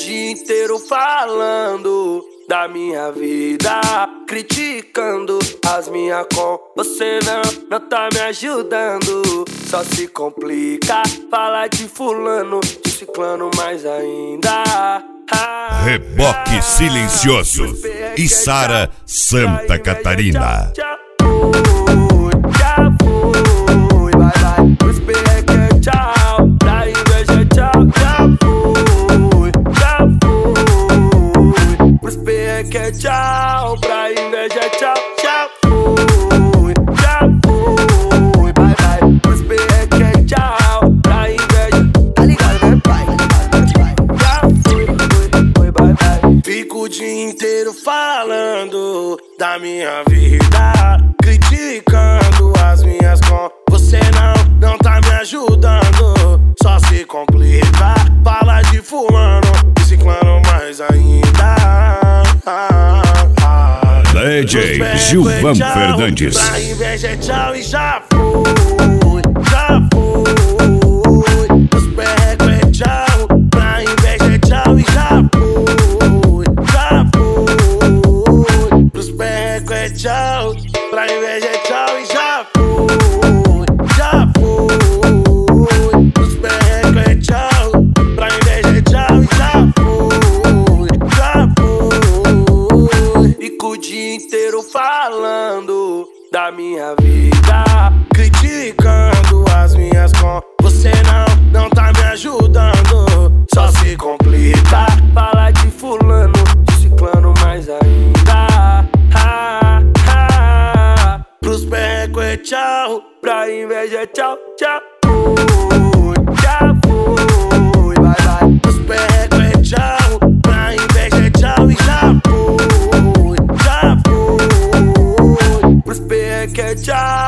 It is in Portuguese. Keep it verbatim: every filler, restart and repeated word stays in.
dia inteiro falando da minha vida, criticando as minhas com. Você não, não tá me ajudando, só se complica. Fala de fulano, de ciclano mais ainda. Ah, Reboque Silencioso e Sara Santa Catarina. Já fui, já fui, vai, vai, os perreque, tchau, da inveja, tchau, já fui, já fui, os perreque, tchau, pra inveja, tchau, já fui, já fui, vai, vai, os perreque, tchau, pra inveja, tá ligado, né, pai? Já fui, fui, fui, vai, vai. Fico o dia inteiro falando da minha vida, criticando as minhas com. Você não, não tá me ajudando, só se complica. Fala de fulano, de ciclano mais ainda. D J Gilvan Fernandes. Pra inveja, tchau e já fui, já fui. Os perreco é tchau, pra inveja, tchau e já fui, já fui. Os perreco é tchau, pra inveja, tchau e já fui, já fui. Os perreco é tchau, pra inveja, tchau e já fui, já fui. Fico o dia inteiro falando da minha vida, criticando as minhas com. Você não, não tá me ajudando, só se complica. Fala de fulano, de ciclano mais ainda. Ah, ah, pros perreco é tchau, pra inveja é tchau, tchau. Fui, já fui, vai, vai. Pros perreco é tchau, pra inveja é tchau e já fui, já fui. Pros perreco é tchau.